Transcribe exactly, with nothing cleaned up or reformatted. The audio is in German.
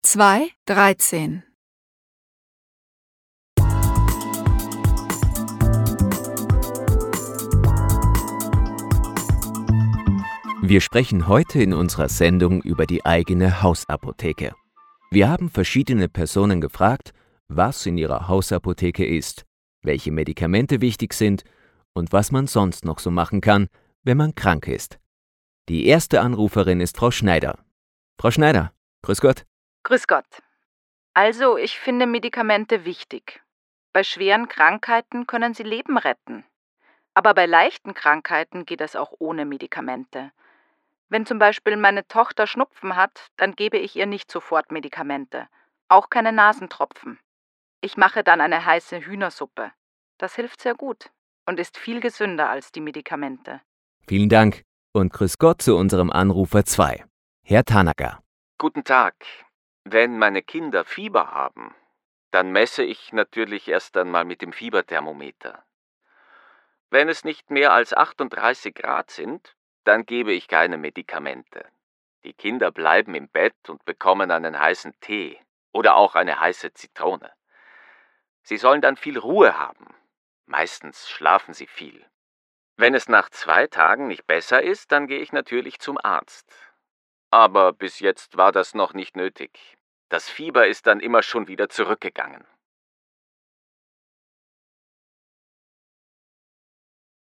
zwei dreizehn. Wir sprechen heute in unserer Sendung über die eigene Hausapotheke. Wir haben verschiedene Personen gefragt, was in ihrer Hausapotheke ist, welche Medikamente wichtig sind und was man sonst noch so machen kann, wenn man krank ist. Die erste Anruferin ist Frau Schneider. Frau Schneider, grüß Gott. Grüß Gott. Also, ich finde Medikamente wichtig. Bei schweren Krankheiten können sie Leben retten. Aber bei leichten Krankheiten geht es auch ohne Medikamente. Wenn zum Beispiel meine Tochter Schnupfen hat, dann gebe ich ihr nicht sofort Medikamente. Auch keine Nasentropfen. Ich mache dann eine heiße Hühnersuppe. Das hilft sehr gut und ist viel gesünder als die Medikamente. Vielen Dank und grüß Gott zu unserem Anrufer zwei, Herr Tanaka. Guten Tag. Wenn meine Kinder Fieber haben, dann messe ich natürlich erst einmal mit dem Fieberthermometer. Wenn es nicht mehr als achtunddreißig Grad sind, dann gebe ich keine Medikamente. Die Kinder bleiben im Bett und bekommen einen heißen Tee oder auch eine heiße Zitrone. Sie sollen dann viel Ruhe haben. Meistens schlafen sie viel. Wenn es nach zwei Tagen nicht besser ist, dann gehe ich natürlich zum Arzt. Aber bis jetzt war das noch nicht nötig. Das Fieber ist dann immer schon wieder zurückgegangen.